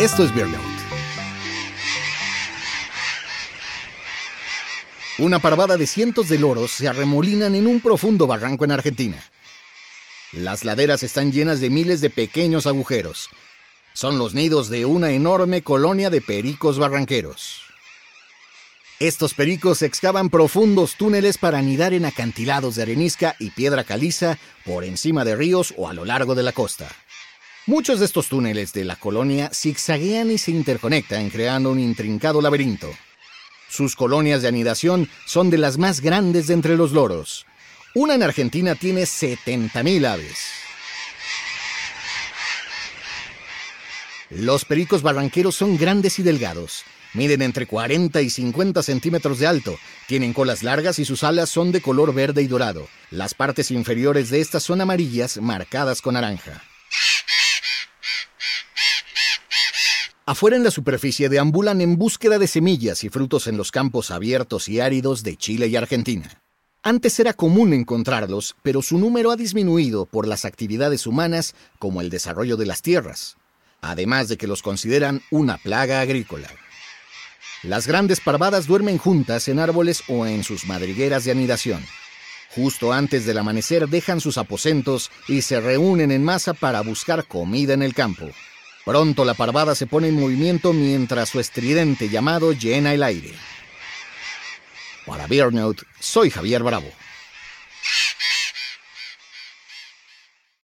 Esto es Beer Note. Una parvada de cientos de loros se arremolinan en un profundo barranco en Argentina. Las laderas están llenas de miles de pequeños agujeros. Son los nidos de una enorme colonia de pericos barranqueros. Estos pericos excavan profundos túneles para anidar en acantilados de arenisca y piedra caliza por encima de ríos o a lo largo de la costa. Muchos de estos túneles de la colonia zigzaguean y se interconectan creando un intrincado laberinto. Sus colonias de anidación son de las más grandes de entre los loros. Una en Argentina tiene 70.000 aves. Los pericos barranqueros son grandes y delgados. Miden entre 40 y 50 centímetros de alto. Tienen colas largas y sus alas son de color verde y dorado. Las partes inferiores de estas son amarillas marcadas con naranja. Afuera en la superficie deambulan en búsqueda de semillas y frutos en los campos abiertos y áridos de Chile y Argentina. Antes era común encontrarlos, pero su número ha disminuido por las actividades humanas como el desarrollo de las tierras, además de que los consideran una plaga agrícola. Las grandes parvadas duermen juntas en árboles o en sus madrigueras de anidación. Justo antes del amanecer dejan sus aposentos y se reúnen en masa para buscar comida en el campo. Pronto la parvada se pone en movimiento mientras su estridente llamado llena el aire. Para Beer Note, soy Javier Bravo.